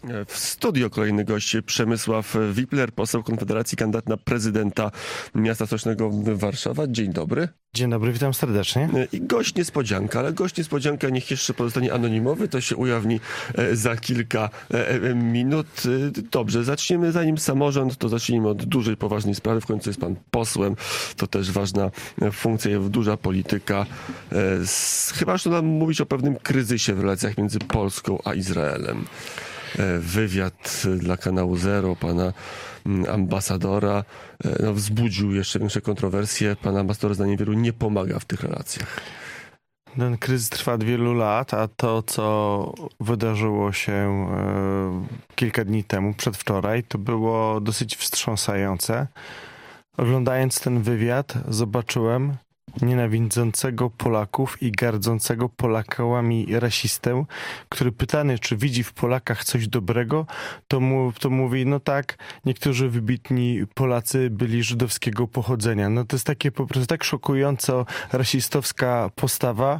W studio kolejny gość Przemysław Wipler, poseł Konfederacji, kandydat na prezydenta miasta stołecznego Warszawa. Dzień dobry. Dzień dobry, witam serdecznie. I gość niespodzianka, ale gość niespodzianka niech jeszcze pozostanie anonimowy, to się ujawni za kilka minut. Dobrze, zaczniemy, zanim samorząd, to zacznijmy od dużej, poważnej sprawy. W końcu jest pan posłem, to też ważna funkcja, duża polityka. Chyba, że nam mówić o pewnym kryzysie w relacjach między Polską a Izraelem. Wywiad dla kanału Zero pana ambasadora wzbudził jeszcze większe kontrowersje. Pan ambasador, zdaniem wielu, nie pomaga w tych relacjach. Ten kryzys trwa od wielu lat, a to, co wydarzyło się kilka dni temu, przedwczoraj, to było dosyć wstrząsające. Oglądając ten wywiad, zobaczyłem nienawidzącego Polaków i gardzącego Polakami rasistę, który pytany, czy widzi w Polakach coś dobrego, to mówi, no tak, niektórzy wybitni Polacy byli żydowskiego pochodzenia. No to jest takie po prostu tak szokująco rasistowska postawa,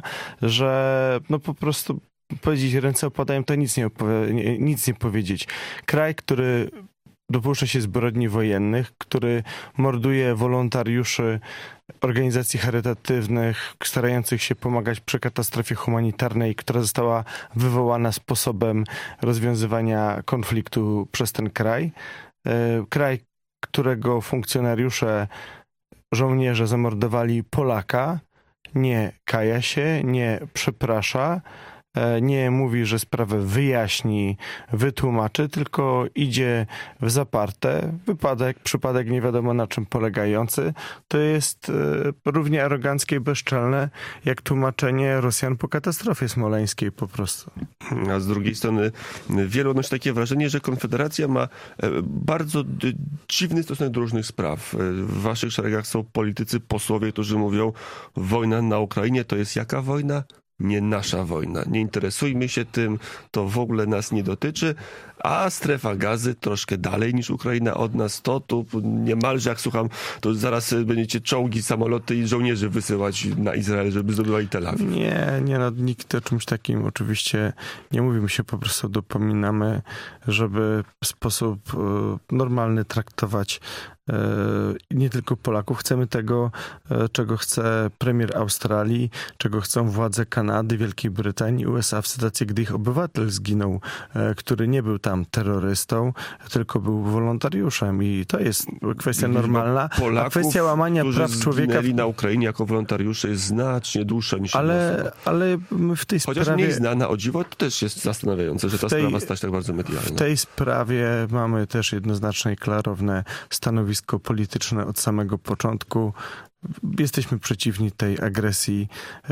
że no po prostu powiedzieć ręce opadają, to nic nie powiedzieć. Kraj, który dopuszcza się zbrodni wojennych, który morduje wolontariuszy organizacji charytatywnych starających się pomagać przy katastrofie humanitarnej, która została wywołana sposobem rozwiązywania konfliktu przez ten kraj. Kraj, którego funkcjonariusze, żołnierze zamordowali Polaka, nie kaja się, nie przeprasza, nie mówi, że sprawę wyjaśni, wytłumaczy, tylko idzie w zaparte. Przypadek nie wiadomo na czym polegający. To jest równie aroganckie i bezczelne jak tłumaczenie Rosjan po katastrofie smoleńskiej po prostu. A z drugiej strony wielu odnosi takie wrażenie, że Konfederacja ma bardzo dziwny stosunek do różnych spraw. W waszych szeregach są politycy, posłowie, którzy mówią, wojna na Ukrainie to jest jaka wojna? Nie nasza wojna. Nie interesujmy się tym, to w ogóle nas nie dotyczy, a strefa gazy troszkę dalej niż Ukraina od nas, to tu niemalże, jak słucham, to zaraz będziecie czołgi, samoloty i żołnierzy wysyłać na Izrael, żeby zdobywali Tel Awiw. Nie, nikt o czymś takim oczywiście nie mówi. My się po prostu dopominamy, żeby w sposób normalny traktować nie tylko Polaków. Chcemy tego, czego chce premier Australii, czego chcą władze Kanady, Wielkiej Brytanii, USA w sytuacji, gdy ich obywatel zginął, który nie był tam terrorystą, tylko był wolontariuszem i to jest kwestia normalna. Polaków, a kwestia łamania praw człowieka zginęli na Ukrainie jako wolontariusze jest znacznie dłuższa niż ale my w tej sprawie... Chociaż mniej znana, o dziwo, to też jest zastanawiające, że ta sprawa stać tak bardzo medialna. W tej sprawie mamy też jednoznaczne i klarowne stanowisko polityczne od samego początku. Jesteśmy przeciwni tej agresji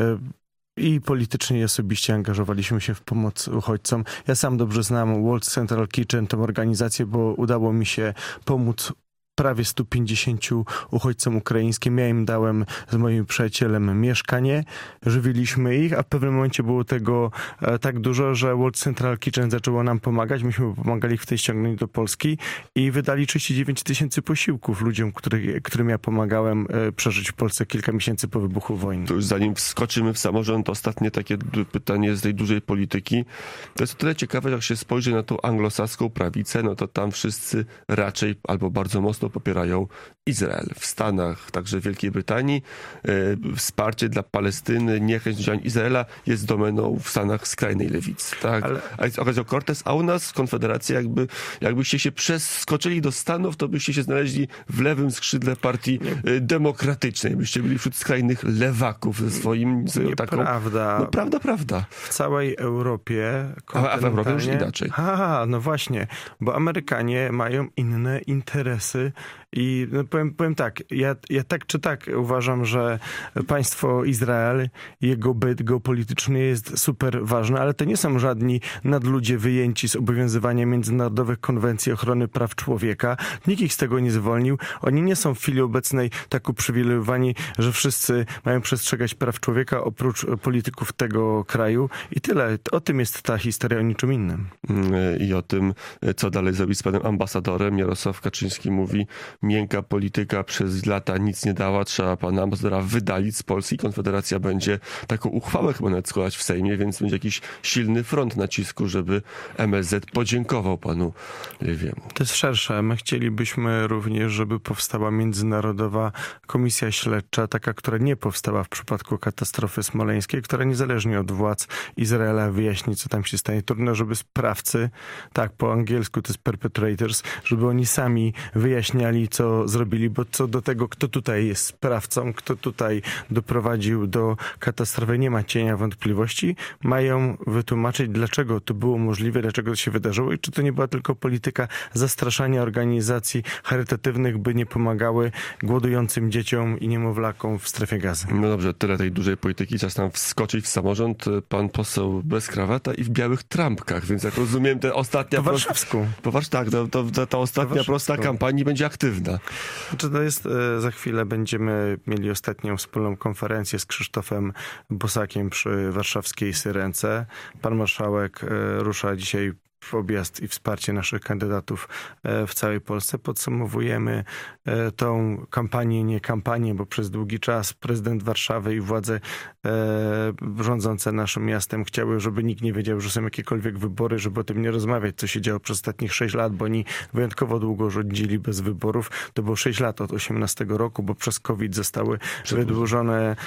i politycznie i osobiście angażowaliśmy się w pomoc uchodźcom. Ja sam dobrze znam World Central Kitchen, tę organizację, bo udało mi się pomóc prawie 150 uchodźcom ukraińskim. Ja im dałem z moim przyjacielem mieszkanie, żywiliśmy ich, a w pewnym momencie było tego tak dużo, że World Central Kitchen zaczęło nam pomagać. Myśmy pomagali ich w tej ściągnięciu do Polski i wydali 39 000 posiłków ludziom, którym ja pomagałem przeżyć w Polsce kilka miesięcy po wybuchu wojny. To już zanim wskoczymy w samorząd, ostatnie takie pytanie z tej dużej polityki. To jest o tyle ciekawe, jak się spojrzy na tą anglosaską prawicę, no to tam wszyscy raczej albo bardzo mocno popierają Izrael. W Stanach, także w Wielkiej Brytanii wsparcie dla Palestyny, niechęć do działań Izraela jest domeną w Stanach skrajnej lewicy. Tak? A jest Ocasio-Cortez, a u nas Konfederacja jakbyście się przeskoczyli do Stanów, to byście się znaleźli w lewym skrzydle partii demokratycznej. Byście byli wśród skrajnych lewaków ze swoją taką... Nieprawda. No prawda. W całej Europie... A w Europie już inaczej. No właśnie, bo Amerykanie mają inne interesy i no powiem tak, ja tak czy tak uważam, że państwo Izrael, jego byt geopolityczny jest super ważny, ale to nie są żadni nadludzie wyjęci z obowiązywania międzynarodowych konwencji ochrony praw człowieka. Nikt ich z tego nie zwolnił. Oni nie są w chwili obecnej tak uprzywilejowani, że wszyscy mają przestrzegać praw człowieka oprócz polityków tego kraju i tyle. O tym jest ta historia, o niczym innym. I o tym, co dalej zrobić z panem ambasadorem. Jarosław Kaczyński mówi, miękka polityka przez lata nic nie dała, trzeba pana ambasadora wydalić z Polski. Konfederacja będzie taką uchwałę chyba nawet składać w Sejmie, więc będzie jakiś silny front nacisku, żeby MSZ podziękował panu Lewiemu. To jest szersze. My chcielibyśmy również, żeby powstała międzynarodowa komisja śledcza, taka, która nie powstała w przypadku katastrofy smoleńskiej, która niezależnie od władz Izraela wyjaśni, co tam się stanie. Trudno, żeby sprawcy, tak po angielsku to jest perpetrators, żeby oni sami wyjaśniali, co zrobili, bo co do tego, kto tutaj jest sprawcą, kto tutaj doprowadził do katastrofy, nie ma cienia wątpliwości. Mają wytłumaczyć, dlaczego to było możliwe, dlaczego to się wydarzyło i czy to nie była tylko polityka zastraszania organizacji charytatywnych, by nie pomagały głodującym dzieciom i niemowlakom w strefie Gazy. No dobrze, tyle tej dużej polityki. Czas tam wskoczyć w samorząd. Pan poseł bez krawata i w białych trampkach, więc jak rozumiem, ta ostatnia... Po warszawsku. Tak, ta ostatnia prosta kampanii będzie aktywna. Znaczy to jest, za chwilę będziemy mieli ostatnią wspólną konferencję z Krzysztofem Bosakiem przy warszawskiej Syrence. Pan marszałek rusza dzisiaj w objazd i wsparcie naszych kandydatów w całej Polsce. Podsumowujemy tą kampanię, nie kampanię, bo przez długi czas prezydent Warszawy i władze rządzące naszym miastem chciały, żeby nikt nie wiedział, że są jakiekolwiek wybory, żeby o tym nie rozmawiać, co się działo przez ostatnich 6 lat, bo oni wyjątkowo długo rządzili bez wyborów. To było 6 lat od 18 roku, bo przez COVID zostały wydłużone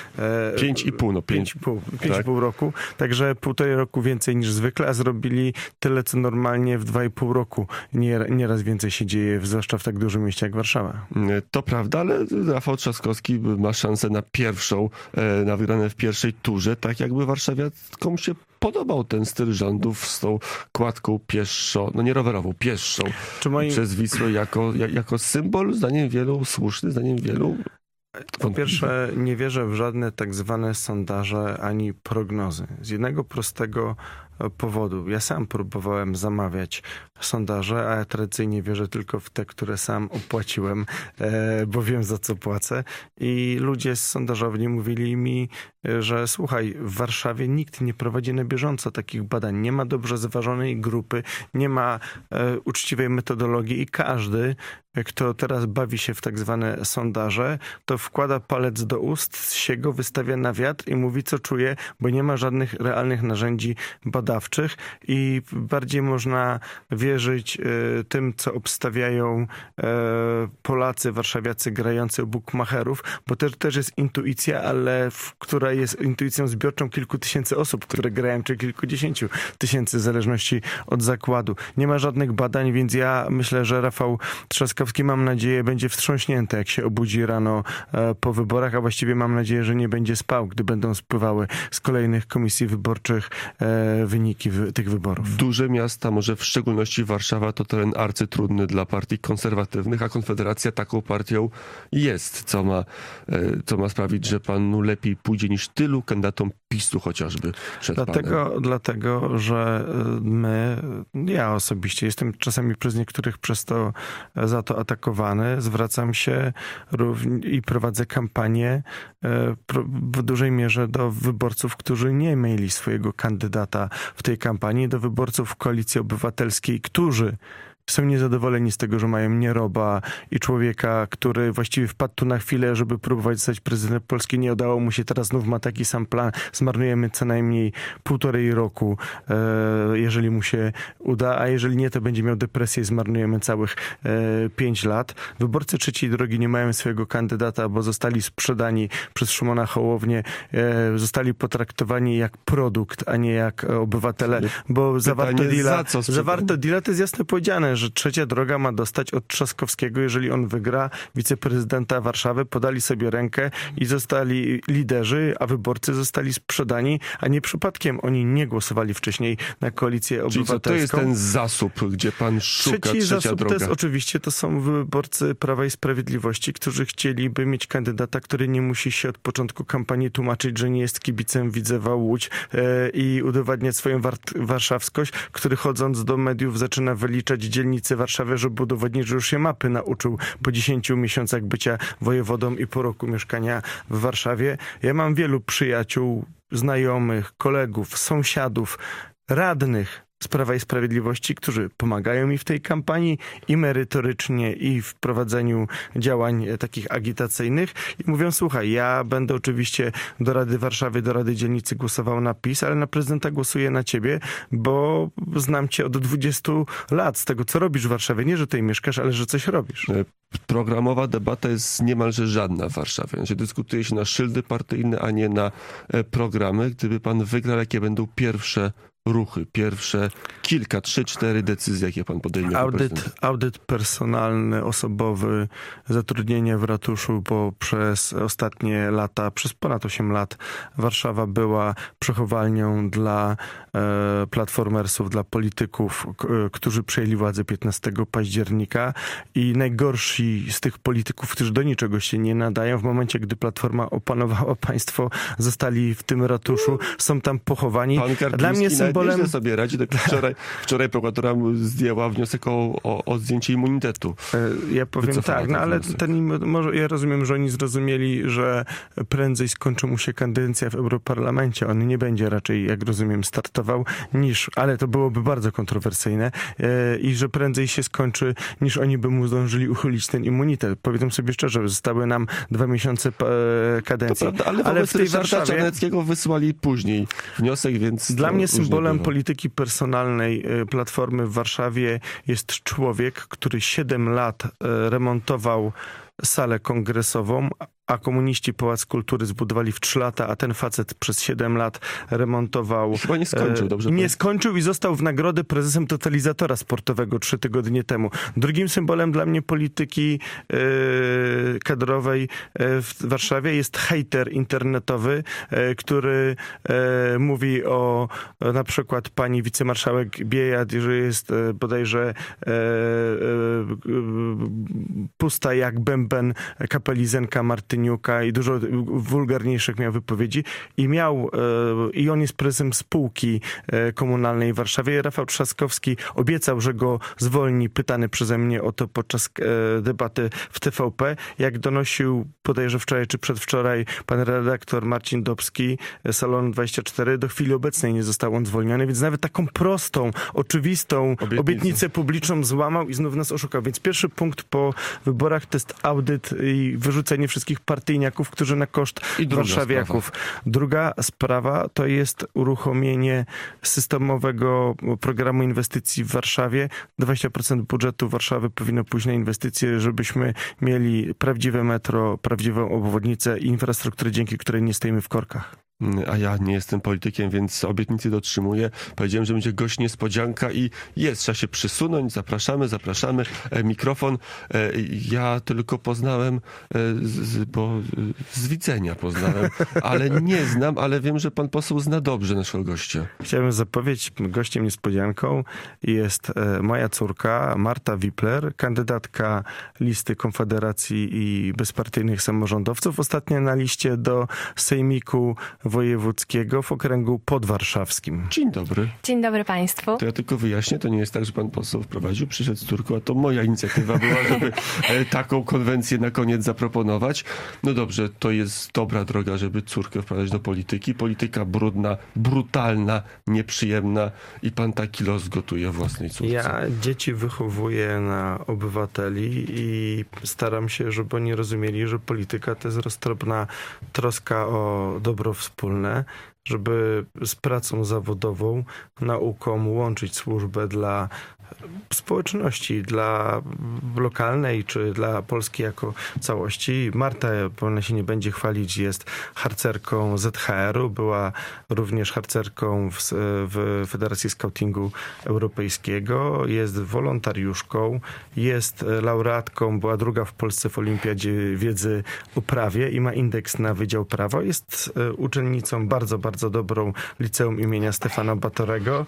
5,5 roku. Także 1,5 roku więcej niż zwykle, a zrobili tyle, co normalnie w 2,5 roku. Nieraz więcej się dzieje, zwłaszcza w tak dużym mieście jak Warszawa. To prawda, ale Rafał Trzaskowski ma szansę na wygrane w pierwszej turze, tak jakby warszawiakom się podobał ten styl rządów z tą kładką pieszą, no nie rowerową, pieszą przez Wisłę jako symbol, zdaniem wielu słuszny, zdaniem wielu. Po pierwsze, nie wierzę w żadne tak zwane sondaże ani prognozy. Z jednego prostego powodu. Ja sam próbowałem zamawiać sondaże, a ja tradycyjnie wierzę tylko w te, które sam opłaciłem, bo wiem, za co płacę. I ludzie z sondażowni mówili mi, że słuchaj, w Warszawie nikt nie prowadzi na bieżąco takich badań. Nie ma dobrze zważonej grupy, nie ma uczciwej metodologii i każdy, kto teraz bawi się w tak zwane sondaże, to wkłada palec do ust, się go wystawia na wiatr i mówi, co czuje, bo nie ma żadnych realnych narzędzi badawczych i bardziej można wierzyć tym, co obstawiają Polacy, warszawiacy grający u bukmacherów, bo też jest intuicja, ale która jest intuicją zbiorczą kilku tysięcy osób, które grają, czy kilkudziesięciu tysięcy, w zależności od zakładu. Nie ma żadnych badań, więc ja myślę, że Rafał Trzaskowski, mam nadzieję, będzie wstrząśnięty, jak się obudzi rano po wyborach, a właściwie mam nadzieję, że nie będzie spał, gdy będą spływały z kolejnych komisji wyborczych wyniki tych wyborów. Duże miasta, może w szczególności Warszawa, to teren arcytrudny dla partii konserwatywnych, a Konfederacja taką partią jest, co ma sprawić, że panu lepiej pójdzie niż tylu kandydatom PiS-u chociażby przed panem. Dlatego, że ja osobiście jestem czasami przez niektórych za to atakowany. Zwracam się i prowadzę kampanię w dużej mierze do wyborców, którzy nie mieli swojego kandydata w tej kampanii, do wyborców Koalicji Obywatelskiej, którzy są niezadowoleni z tego, że mają nieroba i człowieka, który właściwie wpadł tu na chwilę, żeby próbować zostać prezydentem Polski. Nie udało mu się, teraz znów ma taki sam plan. Zmarnujemy co najmniej 1,5 roku, jeżeli mu się uda, a jeżeli nie, to będzie miał depresję i zmarnujemy całych 5 lat. Wyborcy Trzeciej Drogi nie mają swojego kandydata, bo zostali sprzedani przez Szymona Hołownię, zostali potraktowani jak produkt, a nie jak obywatele, bo zawarto deala, to jest jasno powiedziane, że Trzecia Droga ma dostać od Trzaskowskiego, jeżeli on wygra, wiceprezydenta Warszawy, podali sobie rękę i zostali liderzy, a wyborcy zostali sprzedani, a nie przypadkiem oni nie głosowali wcześniej na Koalicję Obywatelską. Czyli to jest ten zasób, gdzie pan szuka Trzeci Trzecia zasób Droga? To są wyborcy Prawa i Sprawiedliwości, którzy chcieliby mieć kandydata, który nie musi się od początku kampanii tłumaczyć, że nie jest kibicem Widzewa Łódź i udowadniać swoją warszawskość, który chodząc do mediów zaczyna wyliczać dzielnice Warszawy, żeby udowodnić, że już się mapy nauczył po 10 miesiącach bycia wojewodą i po roku mieszkania w Warszawie. Ja mam wielu przyjaciół, znajomych, kolegów, sąsiadów, radnych z Prawa i Sprawiedliwości, którzy pomagają mi w tej kampanii i merytorycznie, i w prowadzeniu działań takich agitacyjnych i mówią, słuchaj, ja będę oczywiście do Rady Warszawy, do Rady Dzielnicy głosował na PiS, ale na prezydenta głosuję na ciebie, bo znam cię od 20 lat z tego, co robisz w Warszawie. Nie, że tutaj mieszkasz, ale że coś robisz. Programowa debata jest niemalże żadna w Warszawie. Znaczy, dyskutuje się na szyldy partyjne, a nie na programy. Gdyby pan wygrał, jakie będą pierwsze ruchy, pierwsze kilka, 3-4 decyzje, jakie pan podejmie? Audyt personalny, osobowy, zatrudnienie w ratuszu, bo przez ostatnie lata, przez ponad 8 lat Warszawa była przechowalnią dla platformersów, dla polityków, którzy przejęli władzę 15 października i najgorsi z tych polityków, którzy do niczego się nie nadają, w momencie, gdy Platforma opanowała państwo, zostali w tym ratuszu, są tam pochowani. Dla mnie symbolem... Nieźle sobie radzi. Wczoraj prokuratura zdjęła wniosek o zdjęcie immunitetu. Ja powiem tak, no ale ja rozumiem, że oni zrozumieli, że prędzej skończy mu się kadencja w Europarlamencie. On nie będzie raczej, jak rozumiem, startował ale to byłoby bardzo kontrowersyjne i że prędzej się skończy, niż oni by mu zdążyli uchylić ten immunitet. Powiedzmy sobie szczerze, zostały nam 2 miesiące kadencji. To prawda, ale w tej Ryszarda Czarneckiego wysłali później wniosek, więc... Dla mnie symbolem polityki personalnej Platformy w Warszawie jest człowiek, który 7 lat remontował salę kongresową, a komuniści Pałac Kultury zbudowali w 3 lata, a ten facet przez 7 lat remontował... Chyba nie skończył, dobrze? Nie skończył i został w nagrodę prezesem Totalizatora Sportowego 3 tygodnie temu. Drugim symbolem dla mnie polityki kadrowej w Warszawie jest hejter internetowy, który mówi o na przykład pani wicemarszałek Biejat, że jest bodajże pusta jak bęben kapelizenka Martyniuka i dużo wulgarniejszych miał wypowiedzi i on jest prezesem spółki komunalnej w Warszawie. Rafał Trzaskowski obiecał, że go zwolni, pytany przeze mnie o to podczas debaty w TVP. Jak donosił bodajże wczoraj czy przedwczoraj pan redaktor Marcin Dobski, Salonu 24, do chwili obecnej nie został on zwolniony, więc nawet taką prostą, oczywistą obietnicę publiczną złamał i znów nas oszukał. Więc pierwszy punkt po wyborach to jest audyt i wyrzucenie wszystkich partyjniaków, którzy na koszt warszawiaków. Druga sprawa to jest uruchomienie systemowego programu inwestycji w Warszawie. 20% budżetu Warszawy powinno pójść na inwestycje, żebyśmy mieli prawdziwe metro, prawdziwą obwodnicę i infrastrukturę, dzięki której nie stoimy w korkach. A ja nie jestem politykiem, więc obietnicy dotrzymuję. Powiedziałem, że będzie gość niespodzianka i trzeba się przysunąć. Zapraszamy. Mikrofon. Ja tylko poznałem, bo z widzenia poznałem, ale nie znam, ale wiem, że pan poseł zna dobrze naszego gościa. Chciałem zapowiedzieć, gościem niespodzianką jest moja córka Marta Wipler, kandydatka listy Konfederacji i bezpartyjnych samorządowców. Ostatnio na liście do Sejmiku Wojewódzkiego w okręgu podwarszawskim. Dzień dobry. Dzień dobry państwu. To ja tylko wyjaśnię, to nie jest tak, że pan poseł wprowadził, przyszedł z córką, a to moja inicjatywa była, żeby taką konwencję na koniec zaproponować. No dobrze, to jest dobra droga, żeby córkę wprowadzać do polityki. Polityka brudna, brutalna, nieprzyjemna i pan taki los gotuje własnej córce. Ja dzieci wychowuję na obywateli i staram się, żeby oni rozumieli, że polityka to jest roztropna troska o dobro wspólne, żeby z pracą zawodową, nauką łączyć służbę dla społeczności, dla lokalnej czy dla Polski jako całości. Marta, ona się nie będzie chwalić, jest harcerką ZHR-u, była również harcerką w Federacji Skautingu Europejskiego, jest wolontariuszką, jest laureatką, była druga w Polsce w Olimpiadzie Wiedzy o Prawie i ma indeks na Wydział Prawo. Jest uczennicą bardzo, bardzo dobrą liceum imienia Stefana Batorego.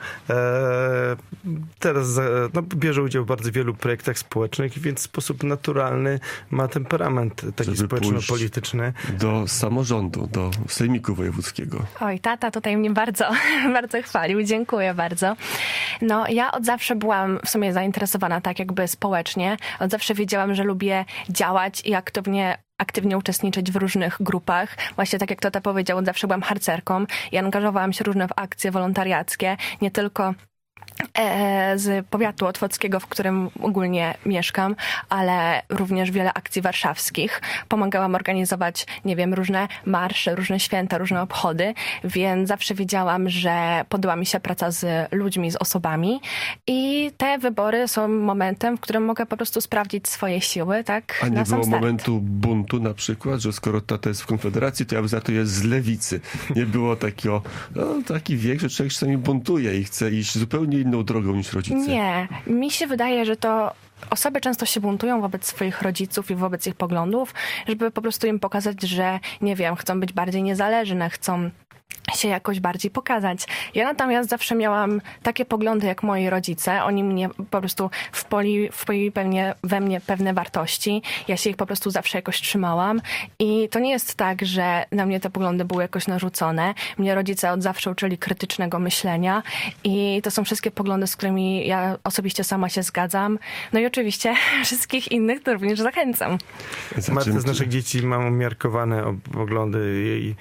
Teraz bierze udział w bardzo wielu projektach społecznych, więc w sposób naturalny ma temperament taki społeczno-polityczny. Do samorządu, do Sejmiku Wojewódzkiego. Oj, tata tutaj mnie bardzo, bardzo chwalił. Dziękuję bardzo. No, ja od zawsze byłam w sumie zainteresowana tak jakby społecznie. Od zawsze wiedziałam, że lubię działać i aktywnie uczestniczyć w różnych grupach. Właśnie tak jak tata powiedział, od zawsze byłam harcerką i angażowałam się różne w akcje wolontariackie, nie tylko z powiatu otwockiego, w którym ogólnie mieszkam, ale również wiele akcji warszawskich. Pomagałam organizować, różne marsze, różne święta, różne obchody, więc zawsze wiedziałam, że podoba mi się praca z ludźmi, z osobami i te wybory są momentem, w którym mogę po prostu sprawdzić swoje siły, tak? A nie na sam było start. momentu buntu na przykład, że skoro tata jest w Konfederacji, to ja za to jest z lewicy. Nie było takiego, taki wiek, że człowiek czasami buntuje i chce iść zupełnie inną drogą niż rodzice. Nie. Mi się wydaje, że to osoby często się buntują wobec swoich rodziców i wobec ich poglądów, żeby po prostu im pokazać, że chcą być bardziej niezależne, chcą się jakoś bardziej pokazać. Ja natomiast zawsze miałam takie poglądy jak moi rodzice. Oni mnie po prostu wpoili we mnie pewne wartości. Ja się ich po prostu zawsze jakoś trzymałam. I to nie jest tak, że na mnie te poglądy były jakoś narzucone. Mnie rodzice od zawsze uczyli krytycznego myślenia i to są wszystkie poglądy, z którymi ja osobiście sama się zgadzam. No i oczywiście wszystkich innych to również zachęcam. Marta z naszych dzieci ma umiarkowane poglądy. Jej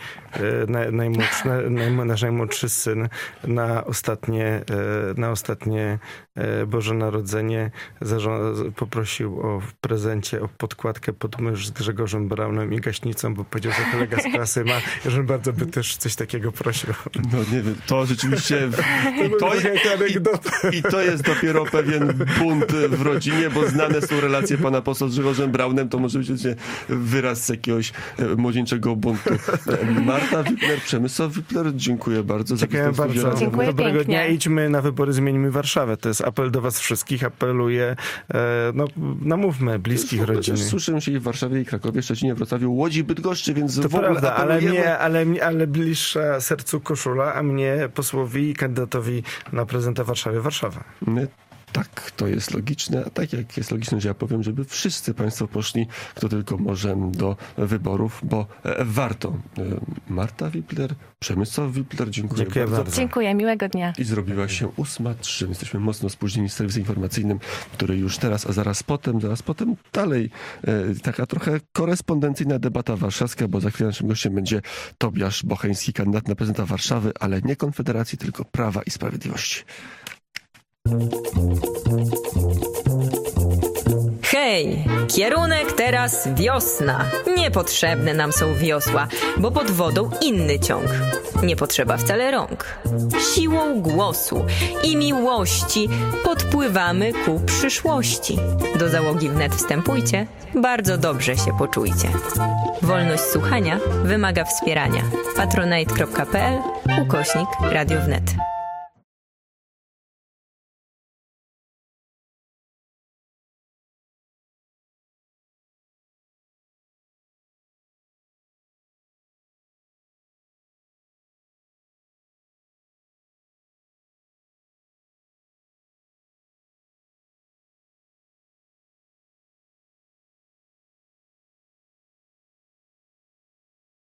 nasz najmłodszy syn na ostatnie Boże Narodzenie poprosił w prezencie o podkładkę pod mysz z Grzegorzem Braunem i gaśnicą, bo powiedział, że kolega z klasy ma, że bardzo by też coś takiego prosił. No nie wiem, to rzeczywiście i to jest dopiero pewien bunt w rodzinie, bo znane są relacje pana posła z Grzegorzem Braunem, to może być wyraz jakiegoś młodzieńczego buntu. Marta Wipler, Przemysław Wipler, dziękuję bardzo. Dziękuję bardzo. Dziękuję Dobrego pięknie. dnia. Idźmy na wybory, zmienimy Warszawę. To jest apel do was wszystkich. Apeluję, namówmy bliskich rodziny. Słyszę się i w Warszawie, i Krakowie, Szczecinie, Wrocławiu, Łodzi, Bydgoszczy, więc To w ogóle prawda, apelujemy. ale bliższa sercu koszula, a mnie posłowi i kandydatowi na prezydenta Warszawy Warszawa. Tak, to jest logiczne, a tak jak jest logiczne, że ja powiem, żeby wszyscy państwo poszli, kto tylko może, do wyborów, bo warto. Marta Wipler, Przemysław Wipler, dziękuję bardzo. Dziękuję, miłego dnia. I zrobiła się 8:03. Jesteśmy mocno spóźnieni z serwisem informacyjnym, który już teraz, a zaraz potem dalej taka trochę korespondencyjna debata warszawska, bo za chwilę naszym gościem będzie Tobiasz Bocheński, kandydat na prezydenta Warszawy, ale nie Konfederacji, tylko Prawa i Sprawiedliwości. Hej, kierunek teraz wiosna. Niepotrzebne nam są wiosła, bo pod wodą inny ciąg. Nie potrzeba wcale rąk. Siłą głosu i miłości podpływamy ku przyszłości. Do załogi wnet wstępujcie, bardzo dobrze się poczujcie. Wolność słuchania wymaga wspierania. patronite.pl/Radio Wnet.